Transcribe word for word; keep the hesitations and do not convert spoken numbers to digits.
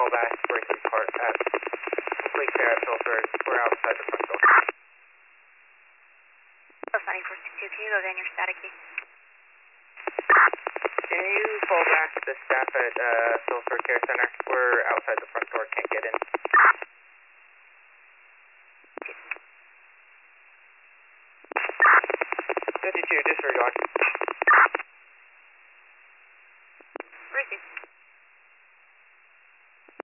back, breaking apart at Lake Fair at Sulphur. We're outside the front door. Signing four six two, can you go down your static key? Can you call back the staff at uh, Sulphur Care Center? We're outside the front door, can't get in. fifty-two, disregard.